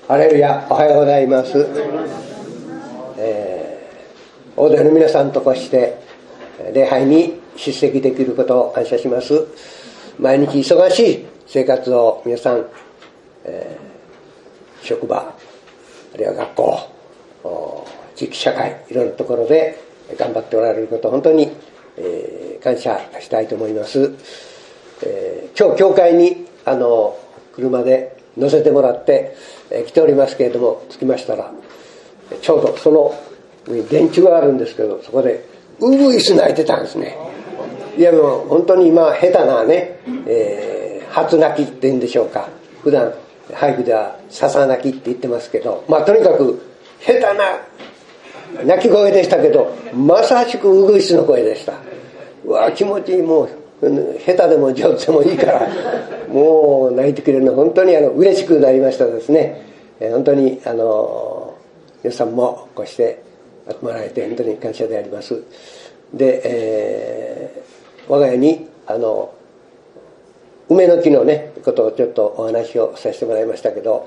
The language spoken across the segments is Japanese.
ハレルヤ、おはようございます。大勢の皆さんとこして礼拝に出席できることを感謝します。毎日忙しい生活を皆さん、職場、あるいは学校、地域社会、いろんなところで頑張っておられることを本当に、感謝したいと思います。今日教会に車で乗せてもらって来ておりますけれども、着きましたらちょうどその電柱があるんですけど、そこでウグイス鳴いてたんですね。いやもう本当に今下手なね、初鳴きって言うんでしょうか、普段俳句では笹鳴きって言ってますけど、とにかく下手な鳴き声でしたけど、まさしくウグイスの声でした。うわ気持ちいい。もう下手でも上手でもいいからもう泣いてくれるの本当に嬉しくなりましたですね。本当に皆さんもこうして集まられて本当に感謝であります。で、我が家に梅の木のねことをちょっとお話をさせてもらいましたけど、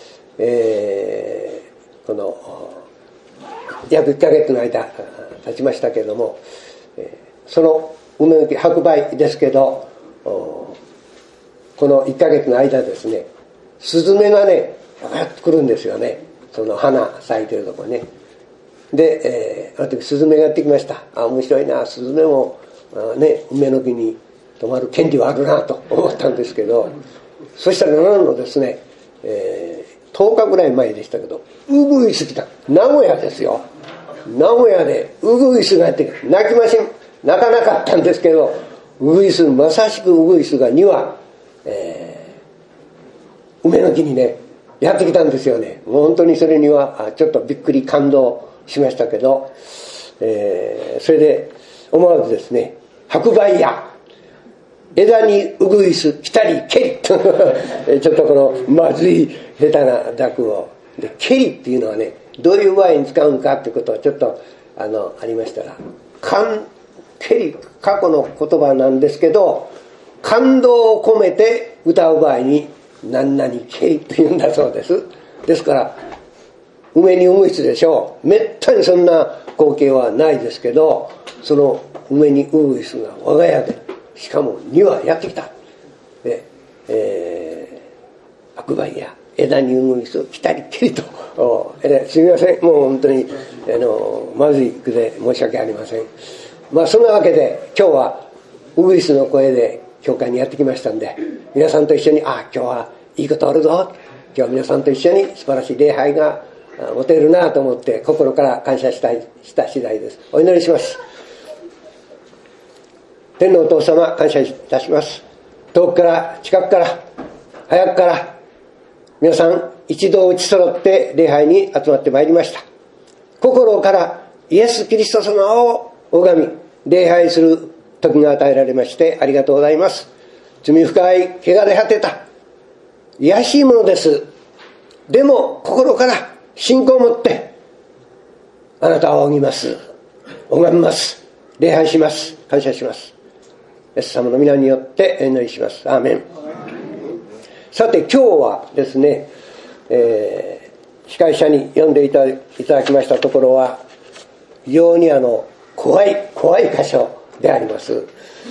この約1ヶ月の間経ちましたけれども、その梅の木白梅ですけど、この1ヶ月の間ですね、スズメがねやってくるんですよね。その花咲いてるところね。で、あの時スズメがやってきました。面白いな、スズメもね梅の木に泊まる権利はあるなと思ったんですけど、そしたら何のですね、10日ぐらい前でしたけど、ウグイス来た。名古屋ですよ。名古屋でウグイスがやってきた。泣きません。泣かなかったんですけど、ウグイス、まさしくウグイスが2羽、梅の木にねやってきたんですよね。もう本当にそれにはちょっとびっくり感動しましたけど、それで思わずですね、白梅や枝にウグイス来たり蹴りとちょっとこのまずい下手な濁をで、蹴りっていうのはねどういう場合に使うのかってことをちょっとありましたら、蹴り過去の言葉なんですけど、感動を込めて歌う場合に何々蹴りというんだそうです。ですから梅にウグイスでしょう。めったにそんな光景はないですけど、その梅にウグイスが我が家でしかも2羽やってきた。で、白梅や枝にウグイス来たり蹴りと、すみません、もう本当にまずい句で申し訳ありません。そんなわけで今日はウグイスの声で教会にやってきましたんで、皆さんと一緒に今日はいいことあるぞ、今日は皆さんと一緒に素晴らしい礼拝が持てるなと思って心から感謝した次第です。お祈りします。天のお父様、感謝いたします。遠くから近くから早くから皆さん一同打ち揃って礼拝に集まってまいりました。心からイエス・キリスト様を拝み礼拝する時が与えられましてありがとうございます。罪深い汚れ果てた卑しいものです。でも心から信仰を持ってあなたを拝みます、拝みます、礼拝します、感謝します。イエス様の皆によってお祈りします。アーメン。さて今日はですね、司会者に読んでいただきましたところは非常に怖い箇所であります。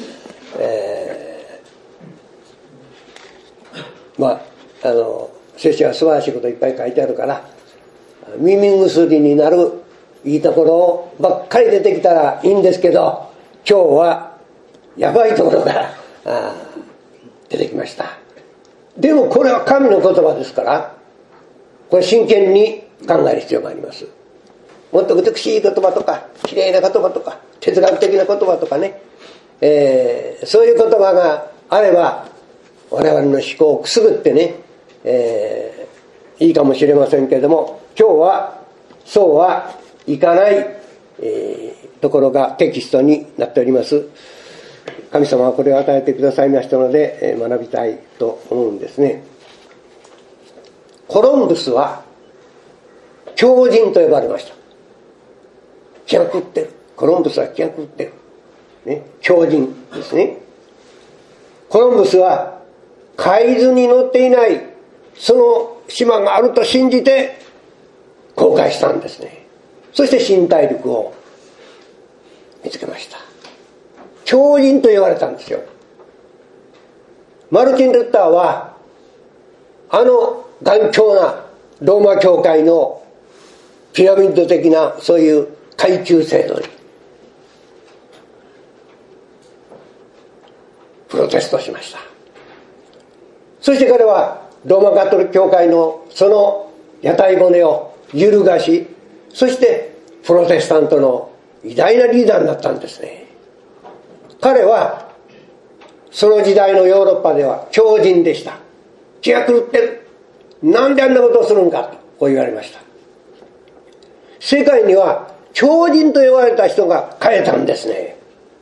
聖書は素晴らしいこといっぱい書いてあるから、耳薬になるいいところばっかり出てきたらいいんですけど、今日はやばいところが出てきました。でもこれは神の言葉ですから、これ真剣に考える必要があります。もっと美しい言葉とか綺麗な言葉とか哲学的な言葉とかね、そういう言葉があれば我々の思考をくすぐってね、いいかもしれませんけれども、今日はそうはいかない、ところがテキストになっております。神様はこれを与えてくださいましたので、学びたいと思うんですね。コロンブスは狂人と呼ばれました。気が狂ってる。コロンブスは気が狂ってる、ね、狂人ですね。コロンブスは海図に載っていないその島があると信じて航海したんですね。そして新大陸を見つけました。超人と言われたんですよ。マルティン・ルッターは頑強なローマ教会のピラミッド的なそういう階級制度にプロテストしました。そして彼はローマカトリック教会のその屋台骨を揺るがし、そしてプロテスタントの偉大なリーダーになったんですね。彼はその時代のヨーロッパでは超人でした。気が狂ってる、なんであんなことをするんかとこう言われました。世界には超人と言われた人が変えたんですね。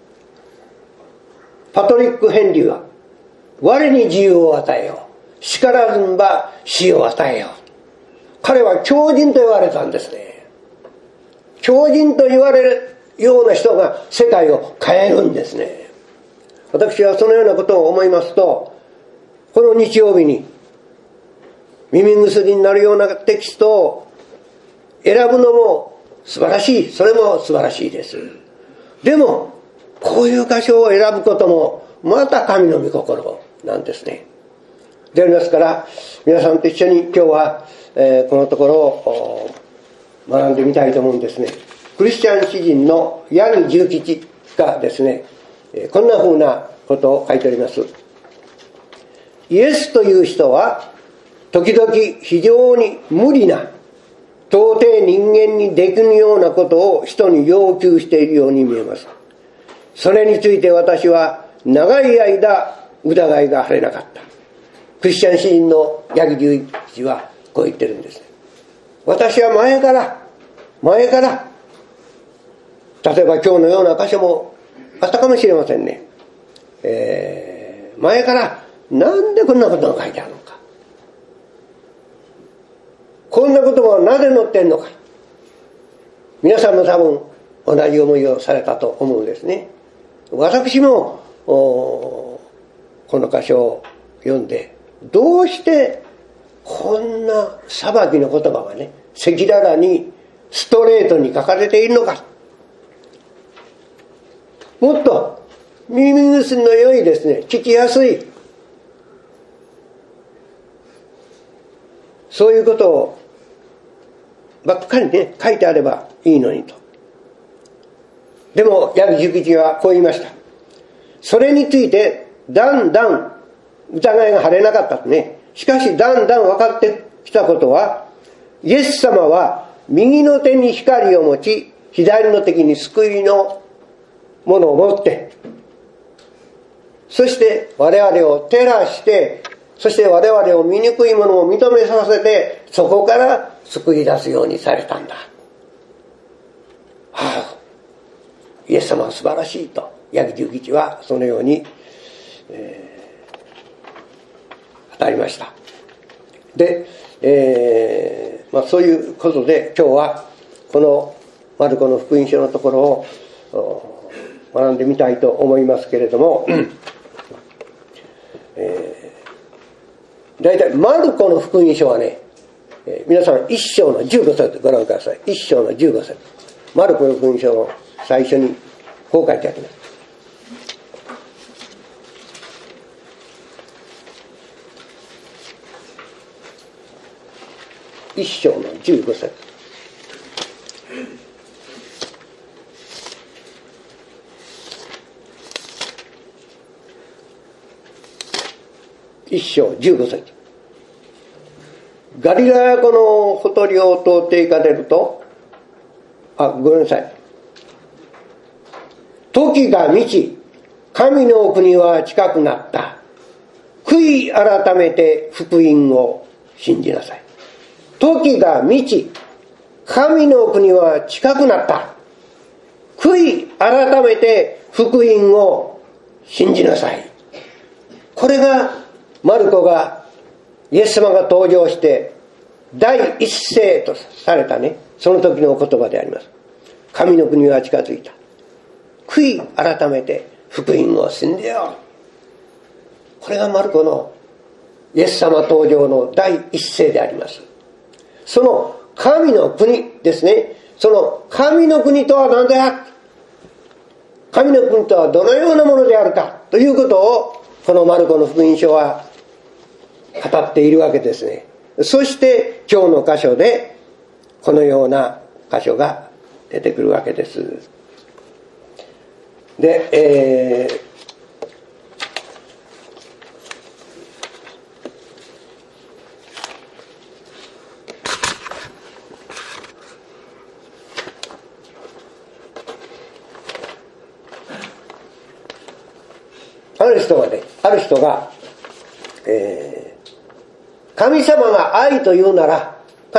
パトリック・ヘンリーは我に自由を与えよう、しからずんば死を与えよう。彼は超人と言われたんですね。超人と言われるような人が世界を変えるんですね。私はそのようなことを思いますと、この日曜日に耳薬になるようなテキストを選ぶのも素晴らしい、それも素晴らしいです。でもこういう箇所を選ぶこともまた神の御心なんですね。でありますから、皆さんと一緒に今日は、このところを学んでみたいと思うんですね。クリスチャン詩人の八木重吉がですね、こんな風なことを書いております。イエスという人は時々非常に無理な、到底人間にできぬようなことを人に要求しているように見えます。それについて私は長い間疑いが晴れなかった。クリスチャン詩人の八木重吉はこう言ってるんです。私は前から例えば今日のような箇所もあったかもしれませんね。前からなんでこんなことが書いてあるのか、こんな言葉はなぜ載ってんのか、皆さんも多分同じ思いをされたと思うんですね。私もこの箇所を読んで、どうしてこんな裁きの言葉がね、赤裸々にストレートに書かれているのか。もっと耳薬の良いですね、聞きやすい、そういうことをばっかりね書いてあればいいのにと。でも八木重吉はこう言いました。それについてだんだん疑いが晴れなかったとね。しかしだんだん分かってきたことは、イエス様は右の手に光を持ち、左の手に救いのものを持って、そして我々を照らして、そして我々を醜いものを認めさせて、そこから救い出すようにされたんだ。イエス様は素晴らしいと八木重吉はそのように、語りました。で、そういうことで今日はこのマルコの福音書のところを学んでみたいと思いますけれども、だいたいマルコの福音書はね、皆さん1章の15節ご覧ください。1章の15節、マルコの福音書の最初にこう書いてあります。1章の15節。1章15節。ガリラヤ湖のほとりを通って行かれると、ごめんなさい。時が満ち、神の国は近くなった。悔い改めて福音を信じなさい。時が満ち、神の国は近くなった。悔い改めて福音を信じなさい。これがマルコがイエス様が登場して第一声とされたね、その時の言葉であります。神の国は近づいた。悔い改めて福音を信じよう。これがマルコのイエス様登場の第一声であります。その神の国ですね。その神の国とは何である、神の国とはどのようなものであるかということをこのマルコの福音書は語っているわけですね。そして今日の箇所でこのような箇所が出てくるわけです。で、ある人が、神様が愛というなら、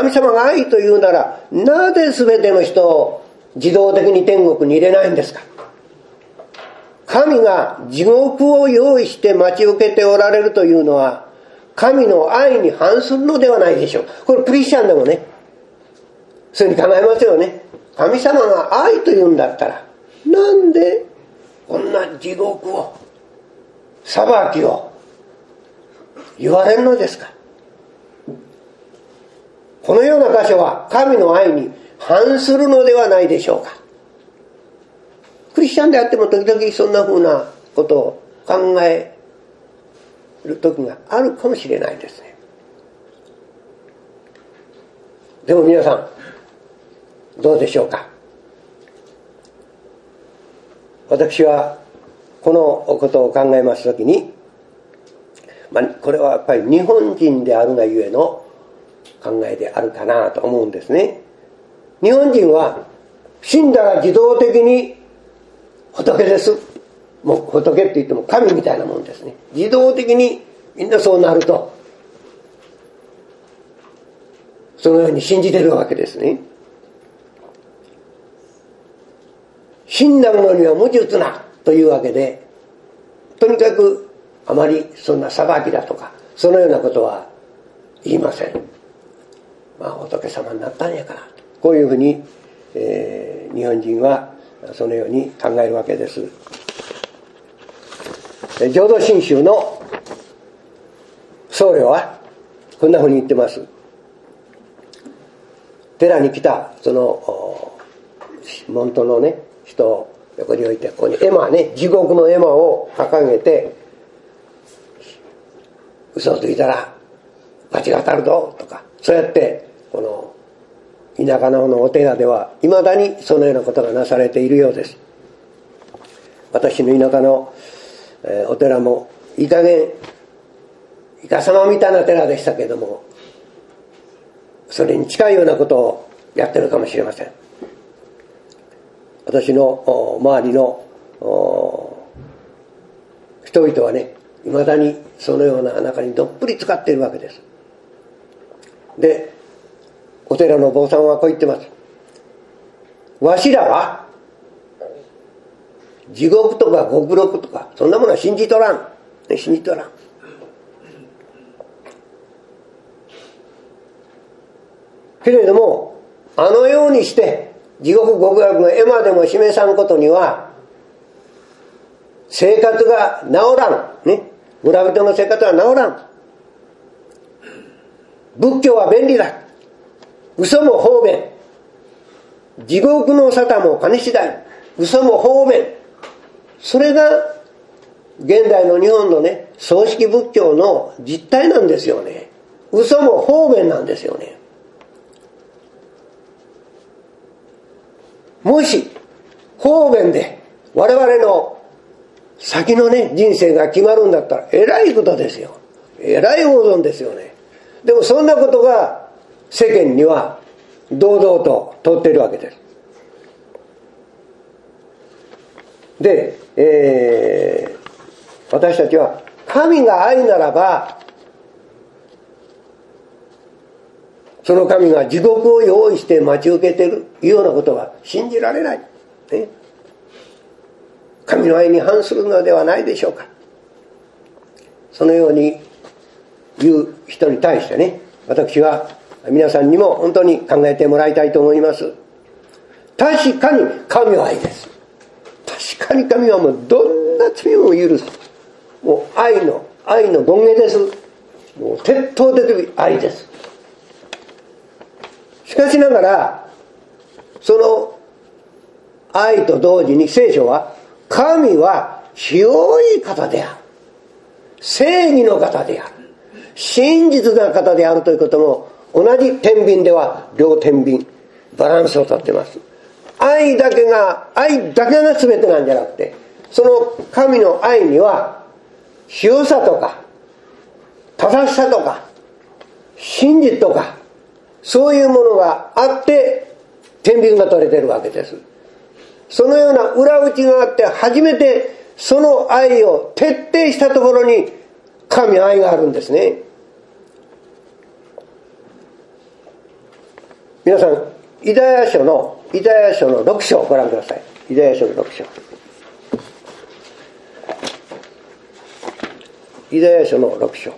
なぜ全ての人を自動的に天国に入れないんですか。神が地獄を用意して待ち受けておられるというのは、神の愛に反するのではないでしょう。これクリスチャンでもね、そういうふうに考えますよね。神様が愛というんだったら、なんでこんな地獄を、裁きを言われるのですか。このような箇所は神の愛に反するのではないでしょうか。クリスチャンであっても時々そんな風なことを考える時があるかもしれないですね。でも皆さんどうでしょうか。私はこのことを考えますときに、これはやっぱり日本人であるがゆえの考えであるかなと思うんですね。日本人は死んだら自動的に仏です。もう仏って言っても神みたいなもんですね。自動的にみんなそうなると、そのように信じてるわけですね。死んだ者には無術なというわけで、とにかくあまりそんな裁きだとかそのようなことは言いません。仏様になったんやからと、こういうふうに、日本人はそのように考えるわけです。浄土真宗の僧侶はこんなふうに言ってます。寺に来たその門徒のね人を横に置いて、ここに絵馬ね、地獄の絵馬を掲げて、嘘をついたら罰が当たるぞとか、そうやってこの田舎の方のお寺では未だにそのようなことがなされているようです。私の田舎の、お寺もいい加減いかさまみたいな寺でしたけども、それに近いようなことをやってるかもしれません。私の周りの人々はね、未だにそのような中にどっぷり使っているわけです。で、お寺の坊さんはこう言ってます。わしらは地獄とか極楽とかそんなものは信じとらん、信じとらん。けれどもあのようにして地獄極楽の絵馬でも示さんことには生活が治らんね。村人の生活は治らん。仏教は便利だ。嘘も方便。地獄の沙汰も金次第。嘘も方便。それが現代の日本のね、葬式仏教の実態なんですよね。嘘も方便なんですよね。もし方便で我々の先のね人生が決まるんだったらえらいことですよ。えらい大損ですよね。でもそんなことが世間には堂々と通っているわけです。で、私たちは神が愛ならばその神が地獄を用意して待ち受けているようなことは信じられない、ね、神の愛に反するのではないでしょうか。そのように言う人に対してね、私は皆さんにも本当に考えてもらいたいと思います。確かに神は愛です。確かに神はもうどんな罪も許す、もう愛の権下です。 もう徹頭的愛です。しかしながらその愛と同時に聖書は神は清い方である、正義の方である、真実な方であるということも同じ天秤では両天秤バランスをとっています。愛だけが全てなんじゃなくて、その神の愛には清さとか正しさとか真実とかそういうものがあって天秤が取れてるわけです。そのような裏打ちがあって初めてその愛を徹底したところに神愛があるんですね。皆さんイザヤ書の6章をご覧ください。イザヤ書の6章、イザヤ書の6章、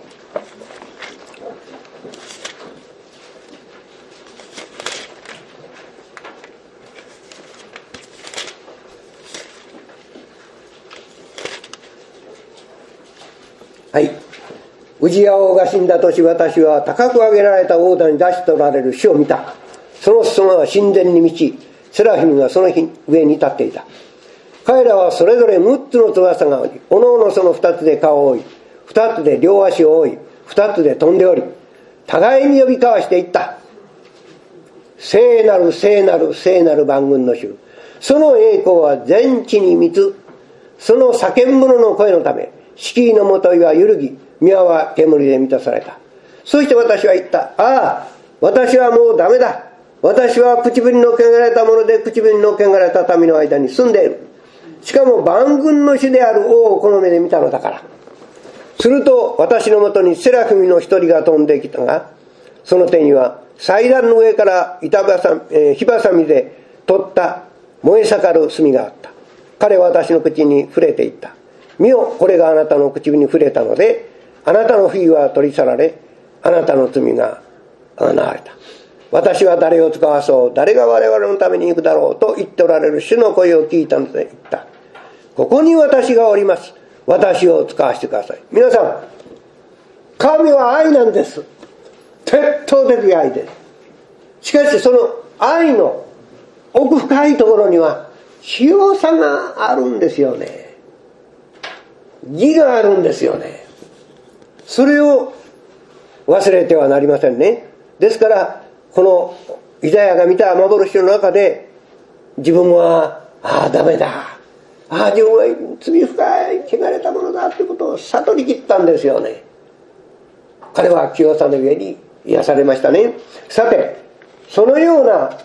はい。ウジヤ王が死んだ年、私は高く上げられた王座に出し取られる死を見た。その裾野は神殿に満ち、セラフィムがその上に立っていた。彼らはそれぞれ6つの翼がおり、おのおのその2つで顔を覆い、2つで両足を覆い、2つで飛んでおり、互いに呼び交わしていった。聖なる聖なる聖なる万軍の主、その栄光は全地に満つ。その叫ぶ者の声のため、敷居のもといは揺るぎ、宮は煙で満たされた。そして私は言った。ああ、私はもうダメだ。私は唇にの汚れたもので唇にの汚れた民の間に住んでいる。しかも万軍の主である王をこの目で見たのだから。すると私のもとにセラフィムの一人が飛んできたが、その手には祭壇の上から火ばさみで取った燃え盛る炭があった。彼は私の口に触れていった。見よ、これがあなたの口に触れたので、あなたの不義は取り去られ、あなたの罪が贖われた。私は誰を使わそう、誰が我々のために行くだろうと言っておられる主の声を聞いたので言った。ここに私がおります。私を使わせてください。皆さん、神は愛なんです。徹頭的愛です。しかしその愛の奥深いところには清さがあるんですよね。義があるんですよね。それを忘れてはなりませんね。ですからこのイザヤが見た幻の中で、自分はダメだ、自分は罪深い汚れたものだということを悟り切ったんですよね。彼は清さの上に癒されましたね。さて、そのような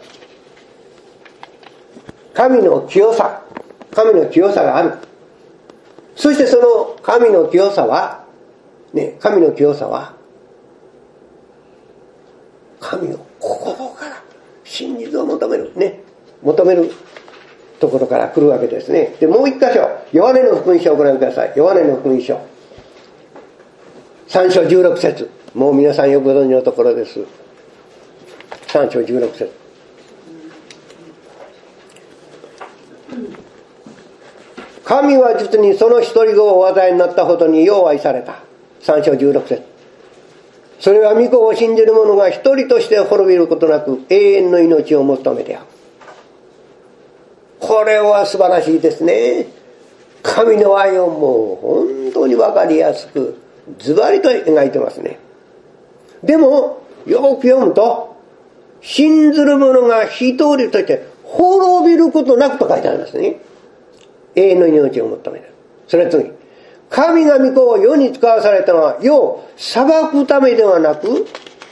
神の清さがある。そしてその神の清さは神を心から真実を求めるところから来るわけですね。で、もう一箇所、ヨハネの福音書をご覧ください。ヨハネの福音書3章16節、もう皆さんよくご存知のところです。3章16節、神は実にその一人子をお与えになったほどによう愛された。3章16節、それは御子を信じる者が一人として滅びることなく永遠の命を持つためである。これは素晴らしいですね。神の愛をもう本当に分かりやすくズバリと描いてますね。でもよく読むと、信ずる者が一人として滅びることなくと書いてありますね。永遠の命を持つためである。それは次、神が御子を世に使わされたのは世を裁くためではなく、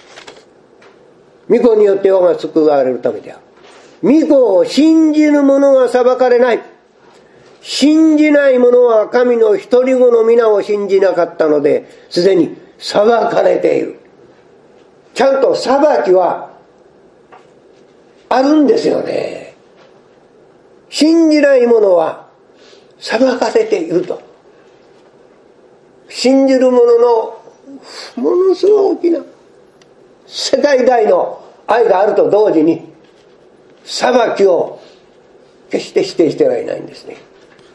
御子によって世が救われるためである。御子を信じる者が裁かれない。信じない者は神の一人子の皆を信じなかったので、すでに裁かれている。ちゃんと裁きはあるんですよね。信じない者は裁かれていると。信じる者のものすごい大きな世界大の愛があると同時に、裁きを決して否定してはいないんですね。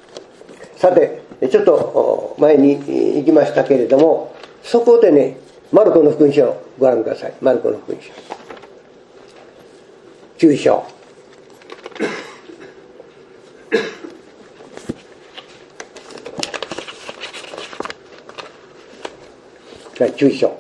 さて、ちょっと前に行きましたけれども、そこでね、 マルコの福音書をご覧ください。マルコの福音書9章。9章。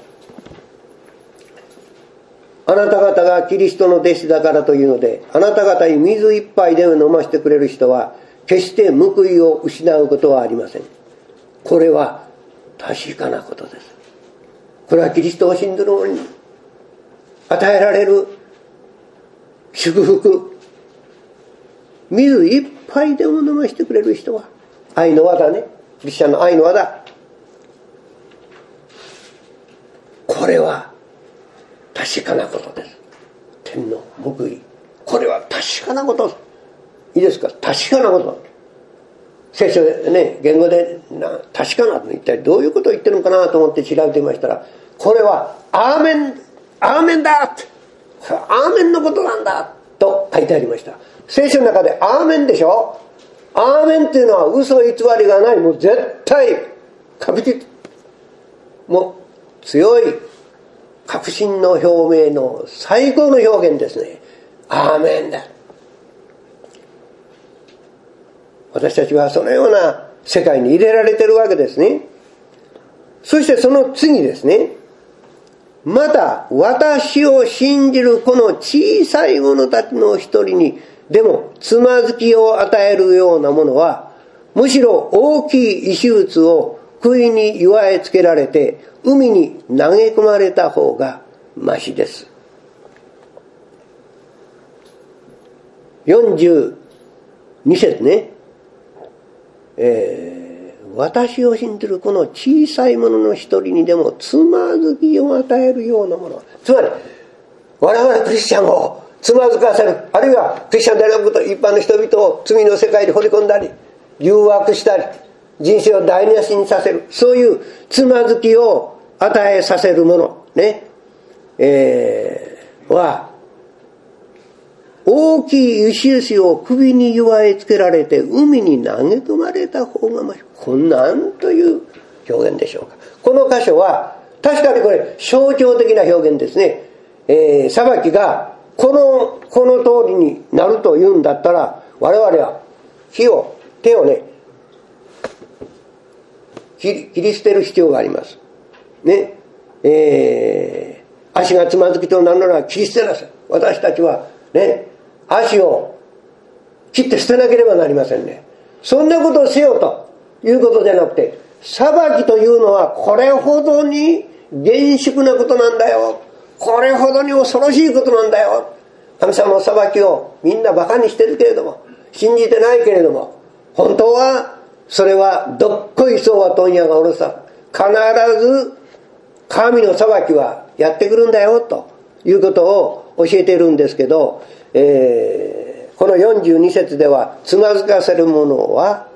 あなた方がキリストの弟子だからというので、あなた方に水一杯でも飲ませてくれる人は決して報いを失うことはありません。これは確かなことです。これはキリストを信ずる者に与えられる祝福。水一杯でも飲ませてくれる人は、愛の輪だね。クリスチャンの愛の輪だ。これは確かなことです。天の報い。これは確かなことです。いいですか？確かなこと。聖書でね、言語で確かなと一体どういうことを言ってるのかなと思って調べてみましたら、これはアーメン、アーメンだって、アーメンのことなんだと書いてありました。聖書の中でアーメンでしょ。アーメンっていうのは嘘偽りがない、もう絶対確実、もう強い確信の表明の最高の表現ですね。アーメンだ。私たちはそのような世界に入れられているわけですね。そしてその次ですね。また私を信じるこの小さい者たちの一人にでもつまずきを与えるようなものは、むしろ大きい石臼を杭に結えつけられて海に投げ込まれた方がましです。42節ね。私を信じるこの小さい者の一人にでもつまずきを与えるようなもの。つまり我々クリスチャンをつまずかせる、あるいはクリスチャンでなく一般の人々を罪の世界に掘り込んだり誘惑したり人生を台無しにさせる、そういうつまずきを与えさせるものね、は大きい石臼を首に結えつけられて海に投げ込まれた方がまし。こんなんという表現でしょうか。この箇所は確かにこれ象徴的な表現ですね。裁きがこの通りになるというんだったら、我々は手をね切り捨てる必要がありますね。足がつまずきとなるなら切り捨てなさい。私たちはね、足を切って捨てなければなりませんね。そんなことをせよということじゃなくて、裁きというのはこれほどに厳粛なことなんだよ、これほどに恐ろしいことなんだよ。神様の裁きをみんなバカにしてるけれども、信じてないけれども、本当はそれはどっこいそうは問屋がおろさ、必ず神の裁きはやってくるんだよということを教えているんですけど、この42節ではつまずかせるものは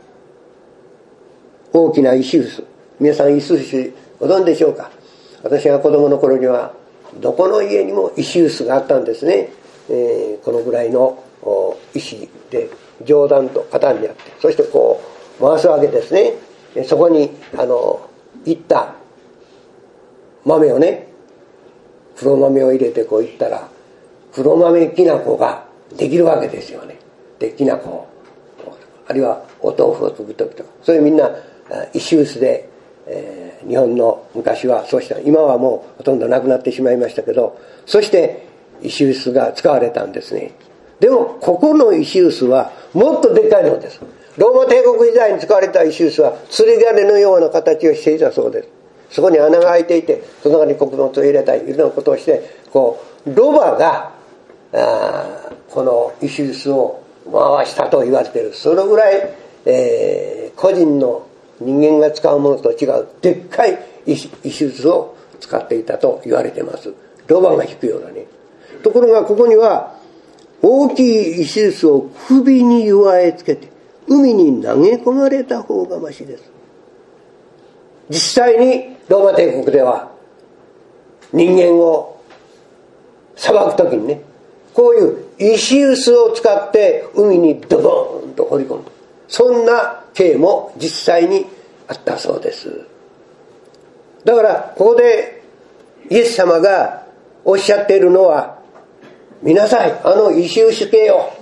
大きな石臼。皆さん石臼ご存知でしょうか。私が子供の頃にはどこの家にも石臼があったんですね。このぐらいの石で上段と肩にあって、そしてこう回すわけですね。そこにいった豆をね、黒豆を入れてこういったら黒豆きな粉ができるわけですよね。できな粉、あるいはお豆腐を作るときとか、そういうみんな石臼で、日本の昔はそうした。今はもうほとんどなくなってしまいましたけど、そして石臼が使われたんですね。でもここの石臼はもっとでかいのです。ローマ帝国時代に使われた石臼は釣り鐘のような形をしていたそうです。そこに穴が開いていて、その中に穀物を入れたりいろんなことをして、こうロバがこの石臼を回したと言われている。そのぐらい、個人の人間が使うものと違うでっかい石臼を使っていたと言われています。ロバが引くようなね。ところがここには大きい石臼を首に結えつけて海に投げ込まれた方がましです。実際にローマ帝国では人間を裁くときにね、こういう石臼を使って海にドボーンと放り込む、そんな刑も実際にあったそうです。だからここでイエス様がおっしゃっているのは、見なさい、あの異臭死刑よ、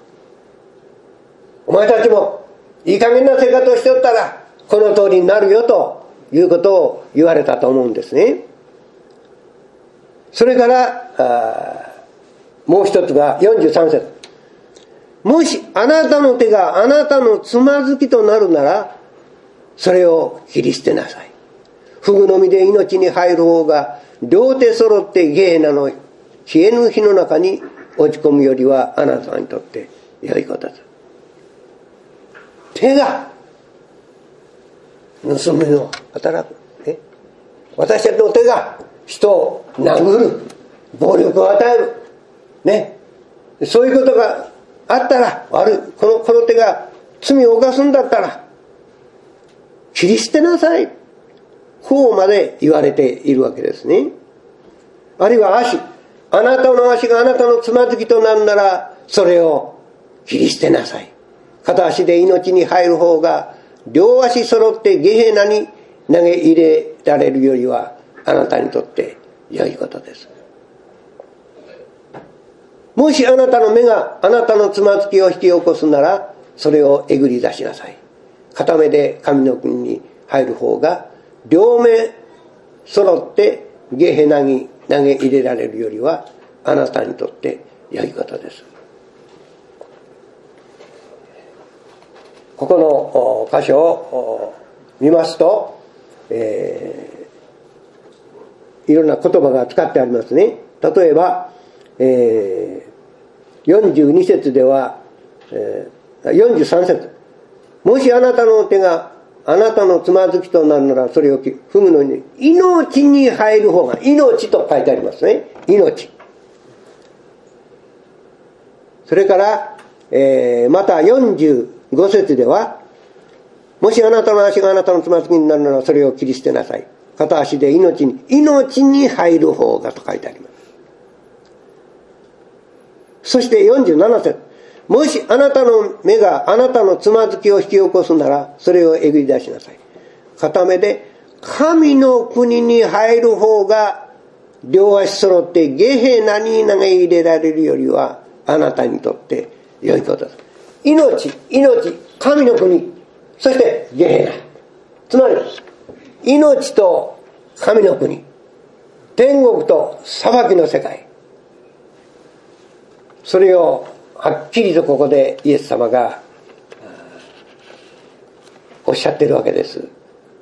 お前たちもいい加減な生活をしておったらこの通りになるよということを言われたと思うんですね。それからもう一つが43節、もしあなたの手があなたのつまずきとなるならそれを切り捨てなさい。フグの実で命に入る方が両手揃ってゲーナの消えぬ火の中に落ち込むよりはあなたにとって良いことです。手が盗みを働く、ね、私たちの手が人を殴る、暴力を与える、ね、そういうことがあったら、悪い、この手が罪を犯すんだったら切り捨てなさい、こうまで言われているわけですね。あるいは足、あなたの足があなたのつまずきとなるならそれを切り捨てなさい。片足で命に入る方が両足揃ってゲヘナに投げ入れられるよりはあなたにとって良いことです。もしあなたの目があなたのつまずきを引き起こすならそれをえぐり出しなさい。片目で神の国に入る方が両目揃ってゲヘナに投げ入れられるよりはあなたにとって良いことです。ここの箇所を見ますと、いろんな言葉が使ってありますね。例えば、42節では、43節、もしあなたの手があなたのつまずきとなるならそれを踏むのに命に入る方が、命と書いてありますね。命。それから、また45節では、もしあなたの足があなたのつまずきになるならそれを切り捨てなさい。片足で命に入る方がと書いてあります。そして47節、もしあなたの目があなたのつまずきを引き起こすならそれをえぐり出しなさい。片目で神の国に入る方が両足揃ってゲヘナに投げ入れられるよりはあなたにとって良いことです。命、神の国、そしてゲヘナ、つまり命と神の国、天国と裁きの世界、それをはっきりとここでイエス様がおっしゃってるわけです。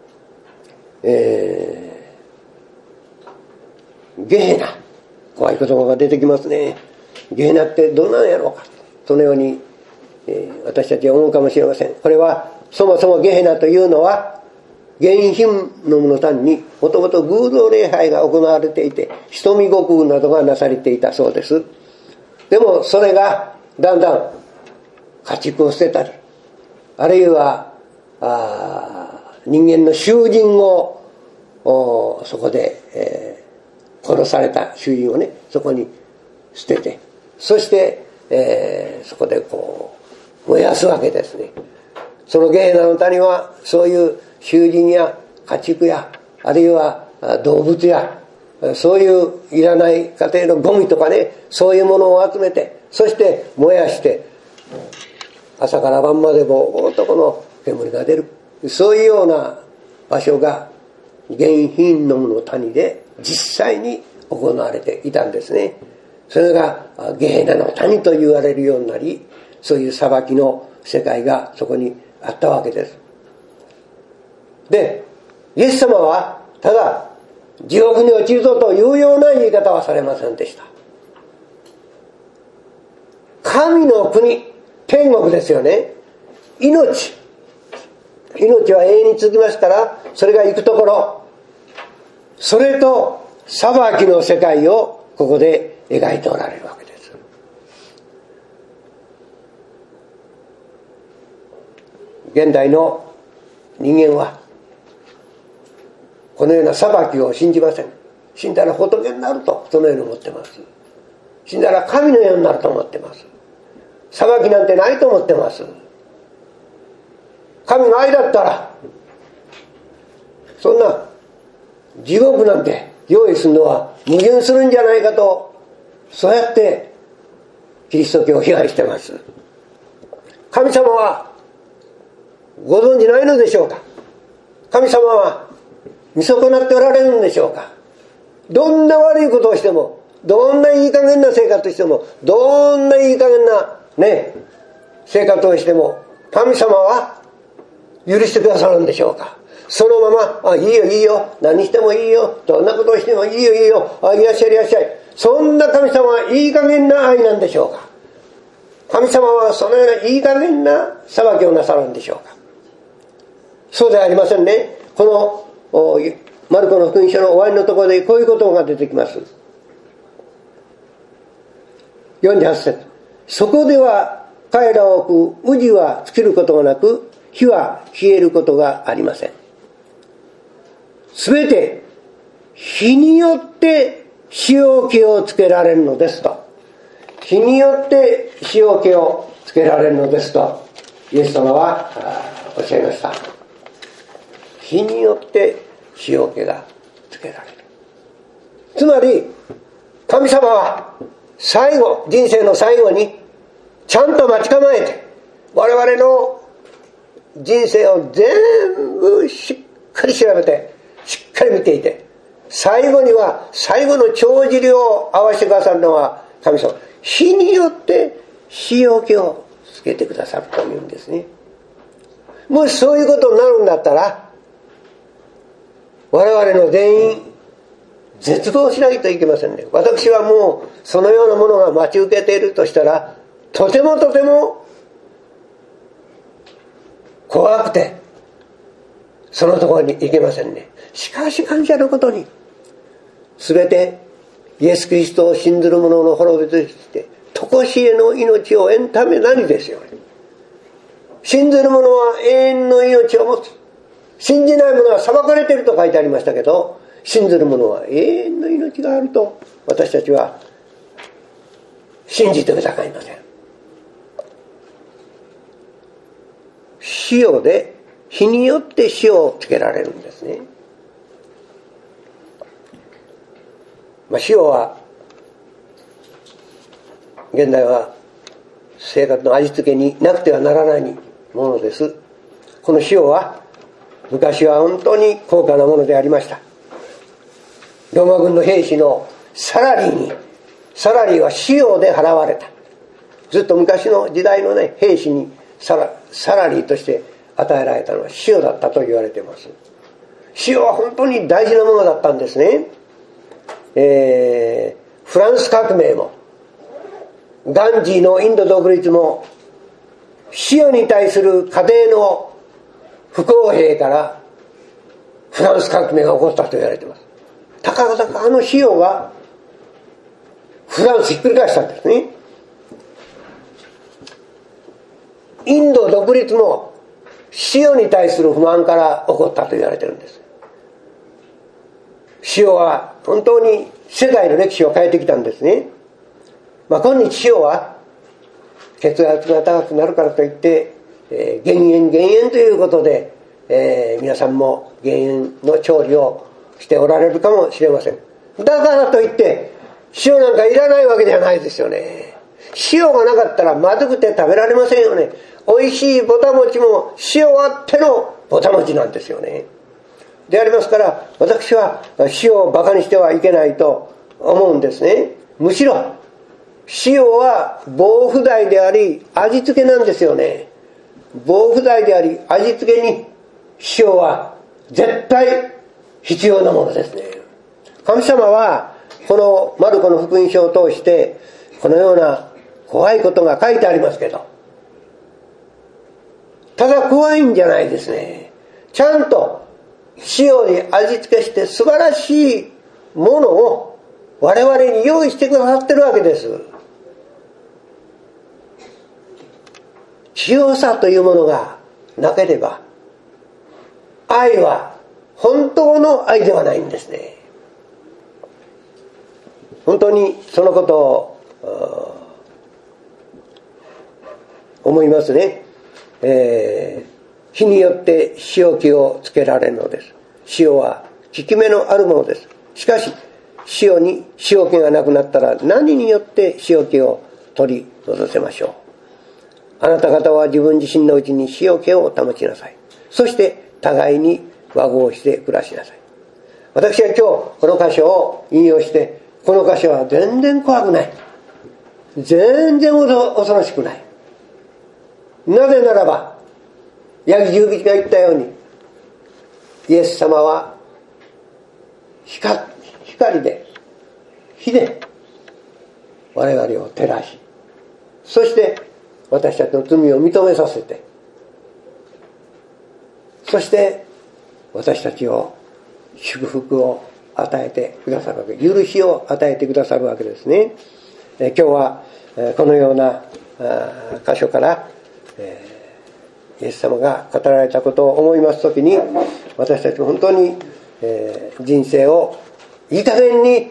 ゲヘナ、怖い言葉が出てきますね。ゲヘナってどんなんやろうか、そのように、私たちは思うかもしれません。これはそもそもゲヘナというのは原品の者たちにもともと偶像礼拝が行われていて瞳悟空などがなされていたそうです。でもそれがだんだん家畜を捨てたり、あるいは人間の囚人をそこで、殺された囚人をねそこに捨てて、そして、そこでこう燃やすわけですね。そのゲヘナの谷はそういう囚人や家畜やあるいは動物やそういういらない家庭のゴミとかね、そういうものを集めて、そして燃やして朝から晩までぼーっとこの煙が出る、そういうような場所が原品の谷で実際に行われていたんですね。それがゲヘナの谷と言われるようになり、そういう裁きの世界がそこにあったわけです。で、イエス様はただ地獄に落ちるぞというような言い方はされませんでした。神の国、天国ですよね。命は永遠に続きますから、それが行くところ、それと裁きの世界をここで描いておられるわけです。現代の人間はこのような裁きを信じません。死んだら仏になるとそのように思ってます。死んだら神のようになると思ってます。裁きなんてないと思ってます。神が愛だったらそんな地獄なんて用意するのは矛盾するんじゃないかと、そうやってキリスト教を批判しています。神様はご存じないのでしょうか。神様は見損なっておられるのでしょうか。どんな悪いことをしても、どんないい加減な生活をしても、どんないい加減な生活をしても、神様は許してくださるんでしょうか。そのまま、いいよいいよ、何してもいいよ、どんなことをしてもいいよいいよ、いらっしゃいいらっしゃい。そんな神様はいい加減な愛なんでしょうか。神様はそのようないい加減な裁きをなさるんでしょうか。そうではありませんね。このマルコの福音書の終わりのところでこういうことが出てきます。48節。そこでは彼らを置く宇治は尽きることがなく、火は消えることがありません。すべて火によって塩気をつけられるのですと。火によって塩気をつけられるのですとイエス様はおっしゃいました。火によって塩気がつけられる。つまり神様は最後、人生の最後にちゃんと待ち構えて、我々の人生を全部しっかり調べて、しっかり見ていて、最後には最後の帳尻を合わせてくださるのは神様。火によって塩気をつけてくださるというんですね。もしそういうことになるんだったら、我々の全員絶望しないといけませんね。私はもうそのようなものが待ち受けているとしたら、とてもとても怖くてそのところに行けませんね。しかし感謝のことに、すべてイエス・キリストを信ずる者の滅びとして常しえの命を得んためなりですよね。信ずる者は永遠の命を持つ。信じない者は裁かれていると書いてありましたけど、信ずる者は永遠の命があると私たちは信じてくださいません。塩で、火によって塩をつけられるんですね。塩は現代は生活の味付けになくてはならないものです。この塩は昔は本当に高価なものでありました。ローマ軍の兵士のサラリーは塩で払われた。ずっと昔の時代の兵士にサラリーとして与えられたのは塩だったと言われています。塩は本当に大事なものだったんですね。フランス革命もガンジーのインド独立も塩に対する家庭の不公平からフランス革命が起こったと言われています。たかだかあの塩がフランスひっくり返したんですね。インド独立も塩に対する不満から起こったと言われているんです。塩は本当に世界の歴史を変えてきたんですね。今日塩は血圧が高くなるからといって、減塩ということで、皆さんも減塩の調理をしておられるかもしれません。だからといって塩なんかいらないわけじゃないですよね。塩がなかったらまずくて食べられませんよね。美味しいぼたもちも塩あってのぼたもちなんですよね。でありますから、私は塩をバカにしてはいけないと思うんですね。むしろ塩は防腐剤であり味付けなんですよね。防腐剤であり味付けに塩は絶対必要なものですね。神様はこのマルコの福音書を通してこのような怖いことが書いてありますけど、ただ怖いんじゃないですね。ちゃんと塩に味付けして素晴らしいものを我々に用意してくださってるわけです。清さというものがなければ愛は本当の愛ではないんですね。本当にそのことを思いますね。火によって塩気をつけられるのです。塩は効き目のあるものです。 しかし塩に塩気がなくなったら何によって塩気を取り戻せましょう。あなた方は自分自身のうちに塩気を保ちなさい。そして互いに和合して暮らしなさい。私は今日この箇所を引用して、この箇所は全然怖くない、全然恐ろしくない。なぜならばヤギ十字が言ったように、イエス様は光で火で我々を照らし、そして私たちの罪を認めさせて、そして私たちを祝福を与えてくださるわけ、許しを与えてくださるわけですね。今日はこのような箇所からイエス様が語られたことを思いますときに、私たちも本当に人生をいい加減に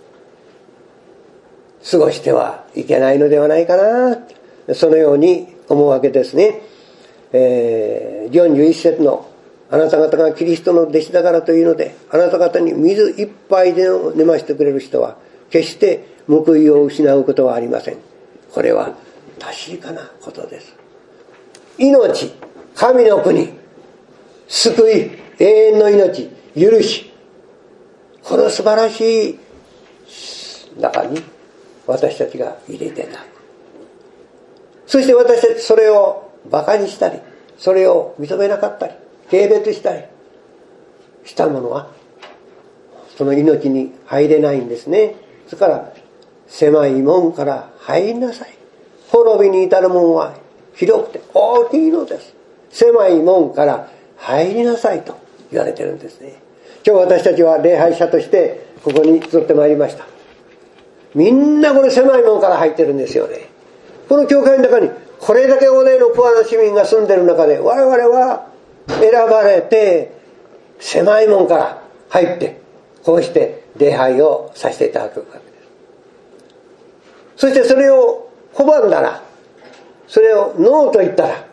過ごしてはいけないのではないかな、そのように思うわけですね。41節のあなた方がキリストの弟子だからというので、あなた方に水一杯で飲ませてくれる人は決して報いを失うことはありません。これは確かなことです。命、神の国、救い、永遠の命、許し、この素晴らしい中に私たちが入れていた。そして私たちそれを馬鹿にしたり、それを認めなかったり、軽蔑したりしたものはその命に入れないんですね。ですから狭い門から入りなさい。滅びに至る門は広くて大きいのです。狭い門から入りなさいと言われてるんですね。今日私たちは礼拝者としてここに集ってまいりました。みんなこれ狭い門から入ってるんですよね。この教会の中にこれだけ大勢のプアな市民が住んでる中で、我々は選ばれて狭い門から入って、こうして礼拝をさせていただくわけです。そしてそれを拒んだら、それをノーと言ったら、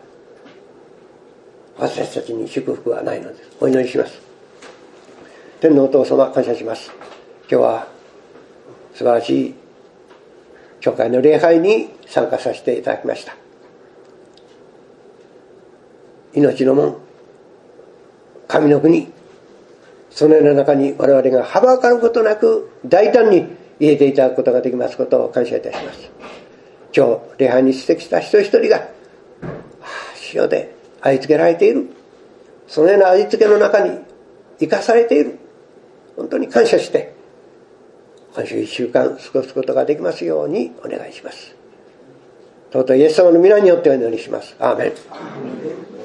私たちに祝福はないのです。お祈りします。天のお父様、感謝します。今日は素晴らしい教会の礼拝に参加させていただきました。命の門、神の国、そのような中に我々がはばかることなく大胆に入れていただくことができますことを感謝いたします。今日礼拝に出席した一人一人が塩で愛付けられている、そのような味付けの中に生かされている、本当に感謝して今週1週間過ごすことができますようにお願いします。尊いイエス様の皆によってお祈りします。アーメン。